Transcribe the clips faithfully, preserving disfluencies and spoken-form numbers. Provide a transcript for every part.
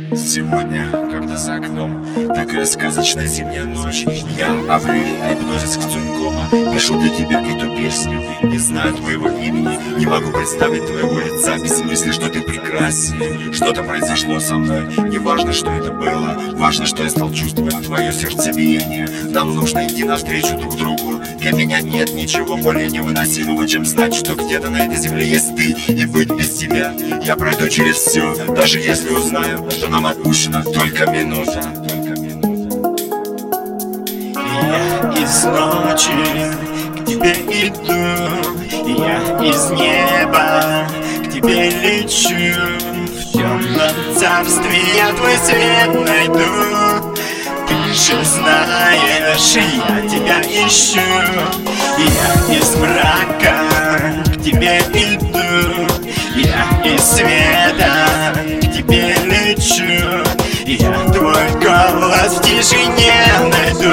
Сегодня, когда за окном такая сказочная зимняя ночь, я, Аврелий, гипнозиск Цунькома, пишу для тебя эту песню. Не знаю твоего имени, не могу представить твоего лица без мысли, что ты прекрасен. Что-то произошло со мной, не важно, что это было, важно, что я стал чувствовать твое сердцебиение. Нам нужно идти навстречу друг другу. Для меня нет ничего более невыносимого, чем знать, что где-то на этой земле есть ты, и быть без тебя я пройду через все, даже если узнаю, что нам отпущена только минута. Я из ночи к тебе иду, я из неба к тебе лечу. В темном царстве я твой свет найду. Ты же знаешь, я тебя ищу. Я из мрака к тебе иду, я из света к тебе лечу. Я твой голос в тишине найду.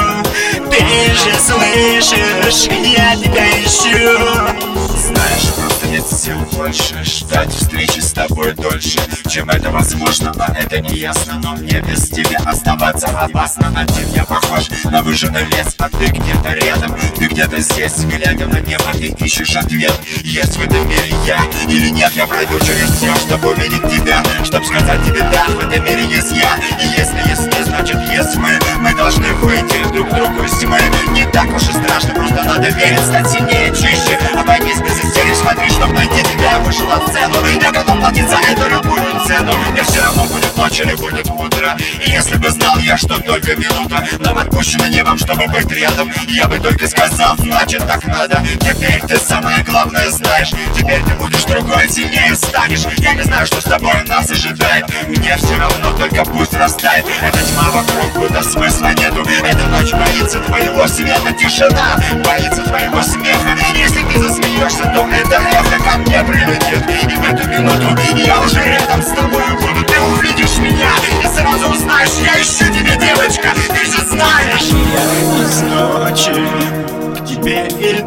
Ты же слышишь, я тебя ищу. Знаешь, просто нет сил больше ждать встречи с тобой дольше, чем это возможно, а это не ясно. Но мне без тебя оставаться опасно. Один я похож на выжженный лес, а ты где-то рядом, ты где-то здесь, глядя на небо, ты ищешь ответ. Есть в этом мире я или нет? Я пройду через все, чтобы увидеть тебя, чтобы сказать тебе да, в этом мире есть я. И если есть ты, значит есть мы. Мы должны выйти друг к другу из тьмы. Не так уж и страшно, просто надо верить, стать сильнее, чище. Обойдись без истерик, смотри, чтоб найти тебя. Я вышел на сцену, я готов платить за это любую цену. Мне все равно будет ночь или будет утро. И если бы знал я, что только минута нам отпущена небом, чтобы быть рядом, я бы только сказал, значит так надо. Теперь ты самое главное знаешь. Теперь ты будешь другой, сильнее станешь. Я не знаю, что с тобой нас ожидает. Мне все равно, только пусть растает. Эта тьма вокруг, куда смысла нету. Эта ночь боится твоего света. Тишина боится твоего смеха. Если ты засмеешься, то это эхо ко мне прилетит. И в эту минуту я уже рядом с тобой буду. Ты увидишь меня и сразу узнаешь. Я ищу тебя, девочка, ты же знаешь. Я из ночи к тебе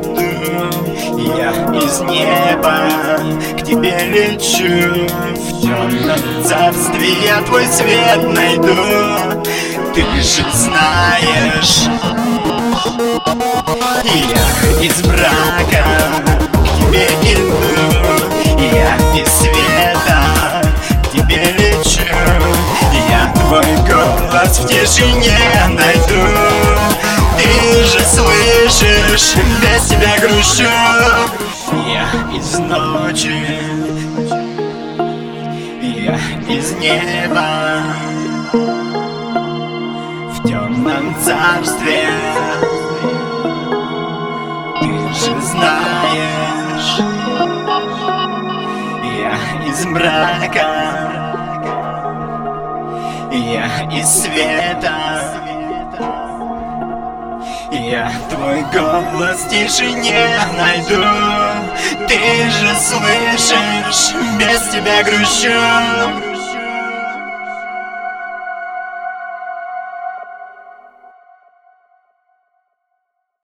иду, я из неба к тебе лечу. В темном царстве я твой свет найду. Ты же знаешь, я из мрака к тебе иду, я из света к тебе лечу. Я твой голос в тишине найду. Ты же слышишь, без тебя грущу. Я из ночи, я из неба, в темном царстве. Ты же знаешь, я из мрака, я из света. Я твой голос в тишине найду. Ты же слышишь, без тебя грущу.